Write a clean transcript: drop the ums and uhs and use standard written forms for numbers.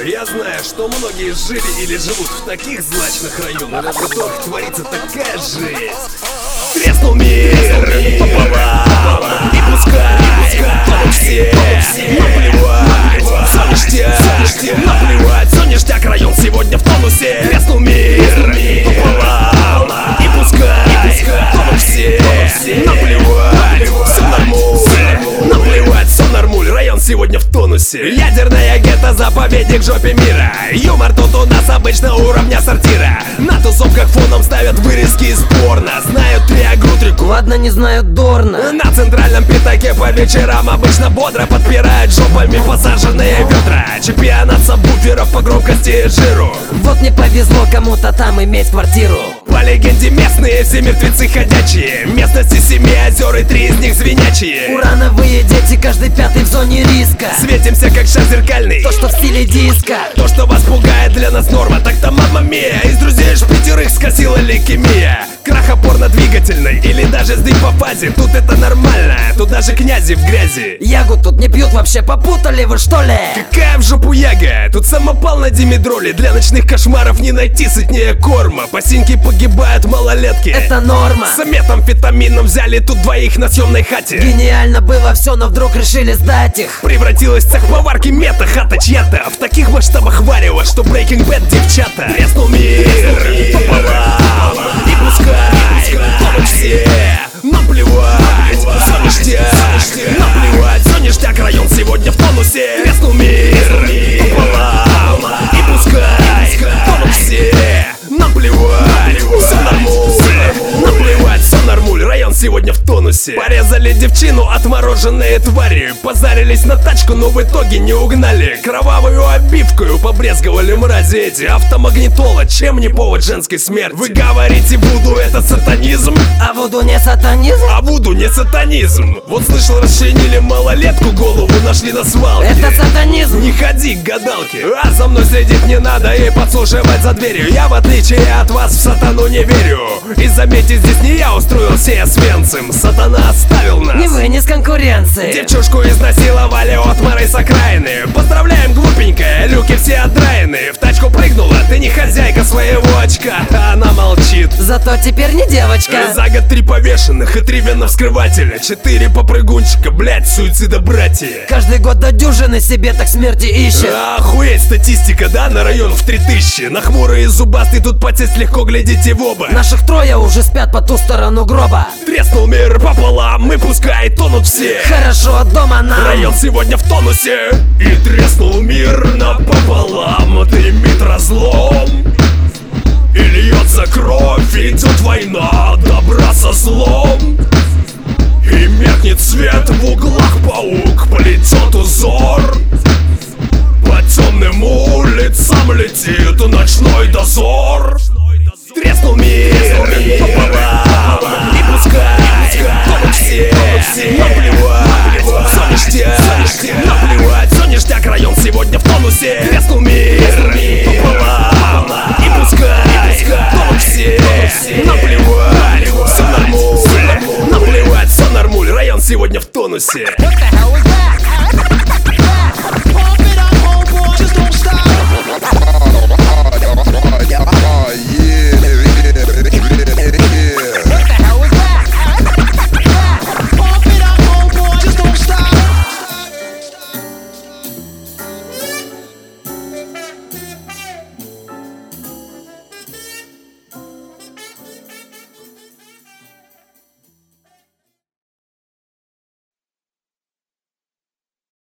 Я знаю, что многие жили или живут в таких злачных районах, в которых творится такая жесть. Треснул мир пополам, и пускай тонут все. Наплевать, все ништяк, наплевать, все ништяк, район сегодня в тонусе. Треснул мир пополам, и пускай тонут все. Наплевать, все нормуль, наплевать, все нормуль, район сегодня в тонусе. Ядерная гетто, заповедник жопе мира. Юмор тут у нас обычно уровня сортира. На тусовках фоном ставят вырезки из порно. Знают триагрутрику, ладно, не знают Дорна. на центральном пятаке по вечерам обычно бодро подпирают жопами посаженные ведра. Чемпионат сабвуферов по громкости и жиру. Вот не повезло кому-то там иметь квартиру. По легенде местные все мертвецы ходячие. Местности 7 озер и 3 из них звенячие. Урановые дети, каждый пятый в зоне риска. Светимся как шар зеркальный. То, что в стиле диска. То, что вас пугает, для нас норма. Так-то мамма мия. Из друзей аж 5 скосила лейкемия. Крах опорно-двигательной или даже сдвиг по фазе. Тут это нормально, тут даже князи в грязи. Ягу тут не пьют вообще, попутали вы что ли? Какая в жопу яга? Тут самопал на димедроле. Для ночных кошмаров не найти сытнее корма. По синьке погибают малолетки. Это норма. С метамфетамином взяли тут двоих на съемной хате. Гениально было все, но вдруг решили сдать их. Превратилась в цех поварки мета, хата чья-то. В таких масштабах варево, что Breaking Bad девчата. Треснул мир пополам, и пускай тонут все. Наплевать, все ништяк, наплевать, все ништяк, район сегодня в тонусе. Треснул мир пополам, и пускай тонут все. Наплевать, все нормуль, наплевать, все нормуль, район сегодня в тонусе. Порезали девчину отмороженные твари. Позарились на тачку, но в итоге не угнали. Кровавую обивкою побрезговали мрази эти. Автомагнитола, чем не повод женской смерти? Вы говорите, вуду это сатанизм? А вуду не сатанизм? А вуду не сатанизм. Вот слышал, расчленили малолетку, голову нашли на свалке. Это сатанизм. Не ходи к гадалке. А за мной следить не надо и подслушивать за дверью. Я в отличие от вас в сатану не верю. И заметьте, здесь не я устроил сей Освенцим. Сатана оставил нас. Не вы, не с конкуренции. Девчушку изнасиловали отморой с окраины. Поздравляем, глупенькая, люки все отдраены. В тачку прыгнула, ты не хозяйка своего очка. Она молчит. Зато теперь не девочка. За год 3 повешенных и 3 виновскрывателя. 4 попрыгунчика, блять, суицида-братья. Каждый год до дюжины себе так смерти ищет. Охуеть статистика, да, на район в 3000. На хмурый и зубастый тут потесть легко, глядите в оба. Наших трое уже спят по ту сторону гроба. Треснул мир пополам, и пускай тонут все. Хорошо, дома нам. Район сегодня в тонусе. И треснул мир напополам, дымит разлом. И льется кровь, идет война добра со злом. И меркнет свет в углах, паук плетет узор. По темным улицам летит ночной дозор. Треснул мир пополам, и пускай тонут все. Наплевать, все ништяк, наплевать, все ништяк, район сегодня в тонусе. Треснул мир пополам, и пускай тонут все. Наплевать, все нормуль, наплевать, все нормуль, район сегодня в тонусе.